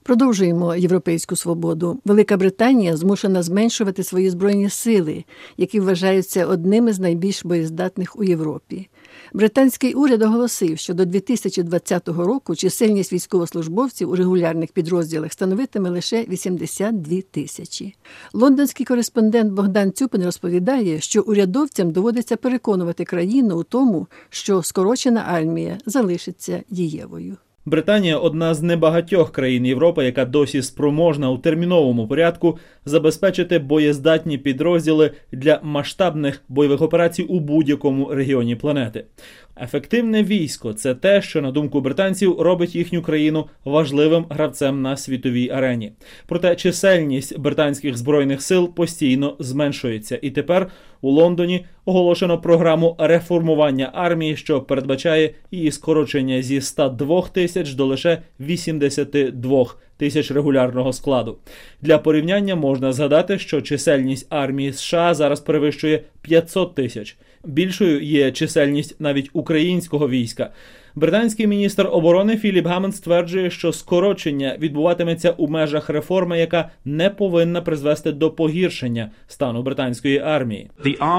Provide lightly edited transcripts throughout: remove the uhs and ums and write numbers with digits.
Продовжуємо європейську свободу. Велика Британія змушена зменшувати свої збройні сили, які вважаються одними з найбільш боєздатних у Європі. Британський уряд оголосив, що до 2020 року чисельність військовослужбовців у регулярних підрозділах становитиме лише 82 тисячі. Лондонський кореспондент Богдан Цюпин розповідає, що урядовцям доводиться переконувати країну у тому, що скорочена армія залишиться дієвою. Британія – одна з небагатьох країн Європи, яка досі спроможна у терміновому порядку забезпечити боєздатні підрозділи для масштабних бойових операцій у будь-якому регіоні планети. Ефективне військо – це те, що, на думку британців, робить їхню країну важливим гравцем на світовій арені. Проте чисельність британських збройних сил постійно зменшується. І тепер у Лондоні оголошено програму реформування армії, що передбачає її скорочення зі 102 тисяч до лише 82 тисяч регулярного складу. Для порівняння можна згадати, що чисельність армії США зараз перевищує 500 тисяч. Більшою є чисельність навіть українського війська. Британський міністр оборони Філіп Гаммонд стверджує, що скорочення відбуватиметься у межах реформи, яка не повинна призвести до погіршення стану британської армії.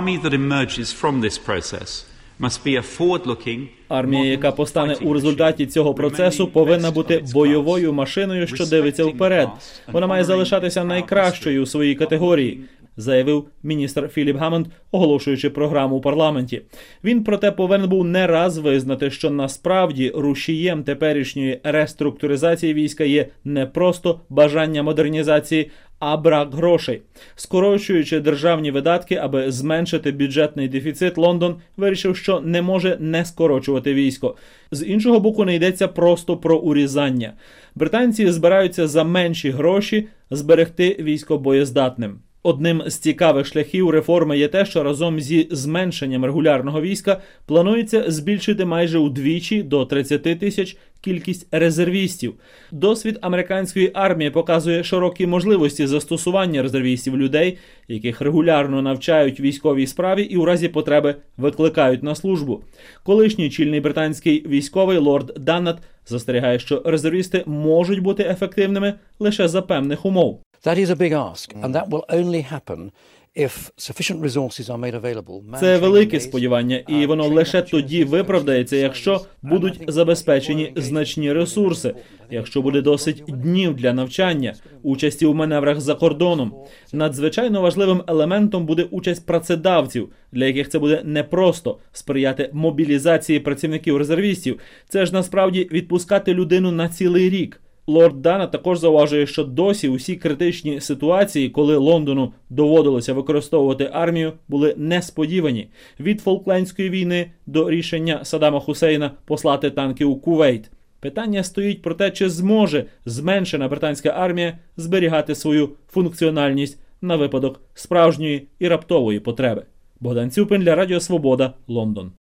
Армія, яка постане у результаті цього процесу, повинна бути бойовою машиною, що дивиться вперед. Вона має залишатися найкращою у своїй категорії, заявив міністр Філіп Гаммонд, оголошуючи програму у парламенті. Він, проте, повинен був не раз визнати, що насправді рушієм теперішньої реструктуризації війська є не просто бажання модернізації, а брак грошей. Скорочуючи державні видатки, аби зменшити бюджетний дефіцит, Лондон вирішив, що не може не скорочувати військо. З іншого боку, не йдеться просто про урізання. Британці збираються за менші гроші зберегти військо боєздатним. Одним з цікавих шляхів реформи є те, що разом зі зменшенням регулярного війська планується збільшити майже удвічі до 30 тисяч кількість резервістів. Досвід американської армії показує широкі можливості застосування резервістів, людей, яких регулярно навчають військовій справі і у разі потреби викликають на службу. Колишній чільний британський військовий лорд Даннат застерігає, що резервісти можуть бути ефективними лише за певних умов. Це велике сподівання, і воно лише тоді виправдається, якщо будуть забезпечені значні ресурси, якщо буде досить днів для навчання, участі у маневрах за кордоном. Надзвичайно важливим елементом буде участь працедавців, для яких це буде непросто сприяти мобілізації працівників-резервістів. Це ж насправді відпускати людину на цілий рік. Лорд Даннат також зауважує, що досі усі критичні ситуації, коли Лондону доводилося використовувати армію, були несподівані. Від Фолклендської війни до рішення Саддама Хусейна послати танки у Кувейт. Питання стоїть про те, чи зможе зменшена британська армія зберігати свою функціональність на випадок справжньої і раптової потреби. Богдан Цюпин для Радіо Свобода, Лондон.